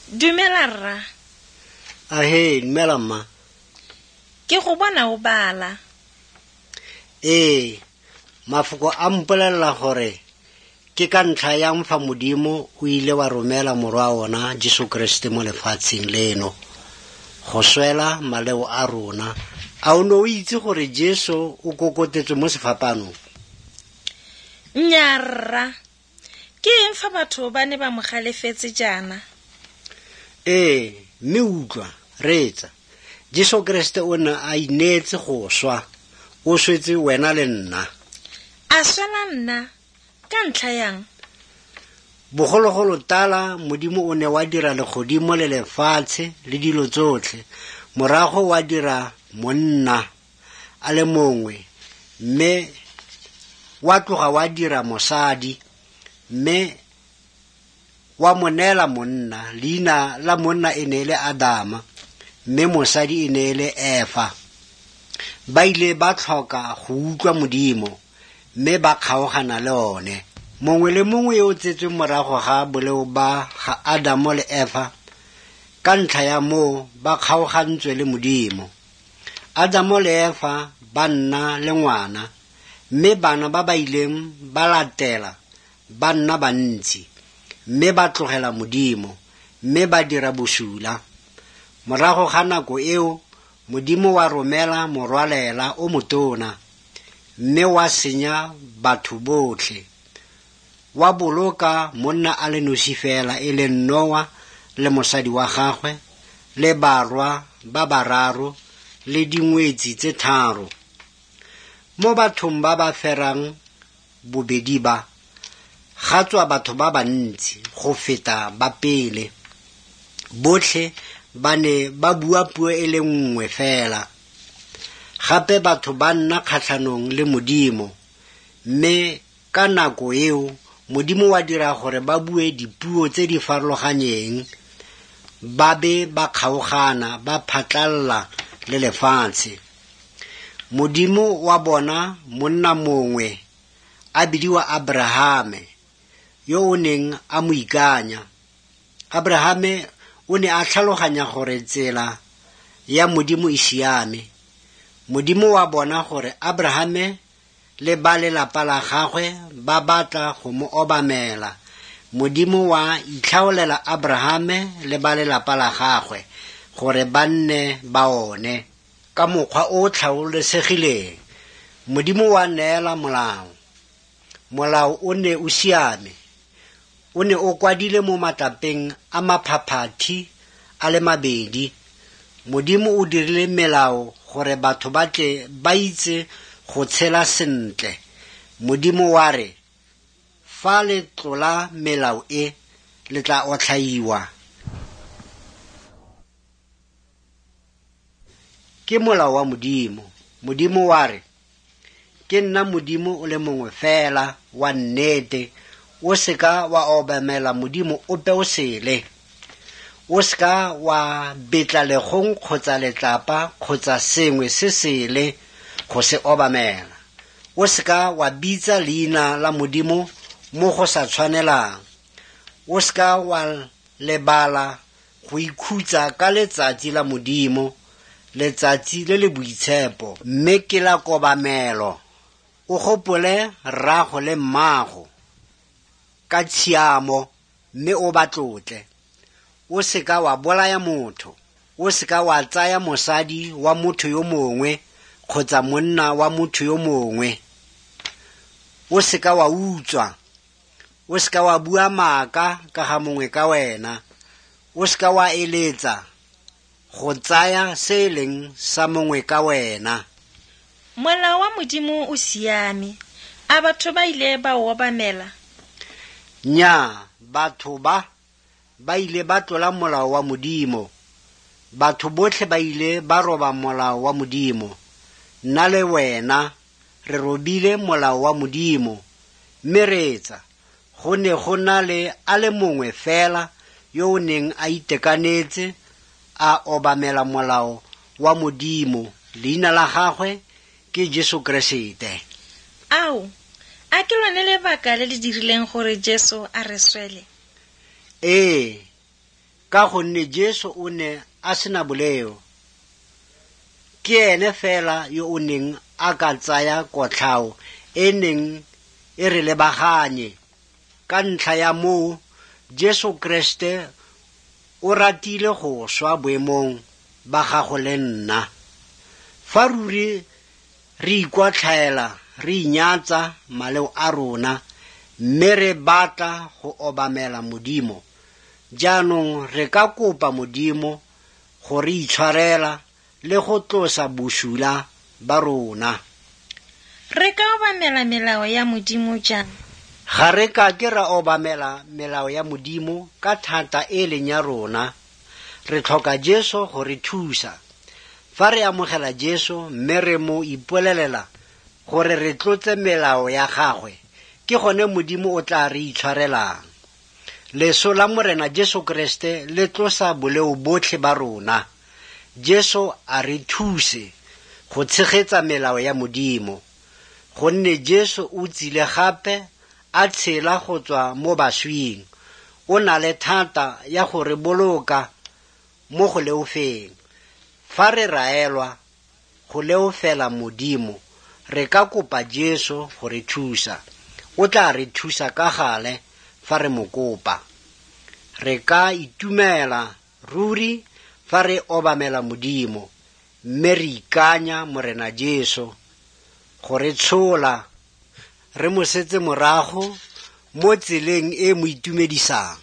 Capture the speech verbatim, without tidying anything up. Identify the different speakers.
Speaker 1: Dumela rra.
Speaker 2: Ahe, dumela mma.
Speaker 1: Ke go bona o bala.
Speaker 2: Eh, mafoko a mpolella gore ke ka ntlha ya mfa Modimo o ile wa romela morwa ona Jesu Kriste mo lefatsheng leno go swela maleo a rona. A o no itse gore Jesu o kokotetswe mo sefapanong?
Speaker 1: Nnyaa rra. Ke eng fa batho ba ne ba mo galefetse jana?
Speaker 2: Eh, mme utlwa retsa. Jesu Kriste o ne a inetse go swa. O swetse wena le nna.
Speaker 1: A swela nna ka ntlha yang?
Speaker 2: Bogologolo tala Modimo o ne wa dira legodimo le lefatshe le dilo tsotlhe. Morago wa dira monna a le mongwe, mme wa tloga wa dira mosadi, mme wa monela monna. Leina la monna e ne le Adama, mme mosadi e ne le Eva. Ba ile ba tlhoka go utlwa Modimo, mme ba kgaogana le one. Mongwe le mongwe yo tsetswe morago ga boleo ba ga Adamo le Eva, ka ntlha ya moo ba kgaogantswe le Modimo. Adamo le Eva ba nna le ngwana, mme bana ba ba ileng ba latela ba nna bantsi, mme ba tlogela Modimo, mme ba dira bosula. Morago ga nako eo Modimo wa romela morwalela o motona, mme wa senya batho botlhe. Wa boloka monna a le nosi fela e le Noa le mosadi wa gagwe le barwa ba bararo le dingwetsi tse tharo. Mo bathong ba ba ferang bobedi ba ga tswa batho ba bantsi go feta ba pele. Botlhe ba ne ba bua puo e le nngwe fela. Gape batho ba nna kgatlhanong le Modimo, mme ka nako eo Modimo wa dira gore ba bue dipuo tse di farologaneng, ba be ba kgaogana ba phatlalla le lefatshe. Modimo wa bona monna mongwe a bidiwa Abrahame, yo o neng a mo ikanya. Abrahame o ne a tlhaloganya gore tsela ya Modimo e siame. Modimo wa bona gore Abrahame le ba lelapa la gagwe ba batla go mo obamela. Modimo wa itlhaolela Abrahame le ba lelapa la gagwe gore ba nne ba one ka mokgwa o tlhaolesegileng. Modimo wa neela molao. Molao o ne o siame. O ne o kwadile mo matlapeng a maphaphathi a le mabedi. Modimo o dirile melao gore batho ba tle ba itse go tshela sentle. Modimo wa re, fa le tlola melao e, le tla otlhaiwa. Ke molao wa Modimo. Modimo wa re, ke nna Modimo o le mongwe fela wa nnete. O seka wa obamela Modimo ope o sele. O seka wa betla legong kgotsa letlapa kgotsa sengwe se sele go se obamela. O seka wa bitsa leina la Modimo mo go sa tshwanelang. O seka wa lebala go ikhutsa ka letsatsi la Modimo, letsatsi le le boitshepo, mme ke la kobamelo. O gopole rrago le mmago ka tshiamo, mme o ba tlotle. O seka wa bolaya motho. O seka wa tsaya mosadi wa motho yo mongwe kgotsa monna wa motho yo mongwe. O seka wa utswa. O seka wa bua maaka ka ga mongwe ka wena. O seka wa eletsa go tsaya se e leng sa mongwe ka wena.
Speaker 1: Molao wa Modimo o siame. A batho ba ile ba o obamela?
Speaker 2: Nnyaa, batho ba ba ile ba tlola molao wa Modimo. Batho botlhe ba ile ba roba molao wa Modimo. Nna le wena re robile molao wa Modimo, mme retsa go ne go na le a le mongwe fela yo o neng a itekanetse a obamela molao wa Modimo. Leina la gagwe ke Jesu Kriste.
Speaker 1: Ao, a ke lone lebaka le le dirileng gore Jesu a re swele?
Speaker 2: Ee, ka gonne Jesu o ne a sena boleo. Ke ene fela yo o neng a ka tsaya kotlhao e neng e re lebaganye. Ka ntlha ya moo, Jesu Kriste o ratile go swa boemong ba gago le nna. Fa ruri re ikwatlhaela, re inyatsa maleo a rona, mme re batla go obamela Modimo, jaanong re ka kopa Modimo go re itshwarela le go tlosa bosula ba rona.
Speaker 1: Re ka obamela melao ya Modimo jang?
Speaker 2: Ga re ka ke ra obamela melao ya Modimo ka thata e leng ya rona. Re tlhoka Jesu go re thusa. Fa re amogela Jesu mme re mo ipolelela gore re tlotse melao ya gagwe, ke gone Modimo o tla re itshwarelang. Leso la Morena Jesu Kriste le tlosa boleo botlhe ba rona. Jesu a re thuse go tshegetsa melao ya Modimo, gonne Jesu o tsile gape a tshela go tswa mo baswing. O na le thata ya go re boloka mo go leofeng. Fa re raelwa go leofela Modimo, re ka kopa Jesu go re thusa. O tla re thusa ka gale fa re mo kopa. Re ka itumela ruri fa re obamela Modimo, mme re ikanya Morena Jesu go re tshola re mo setse morago mo tseleng e mo itumedisang.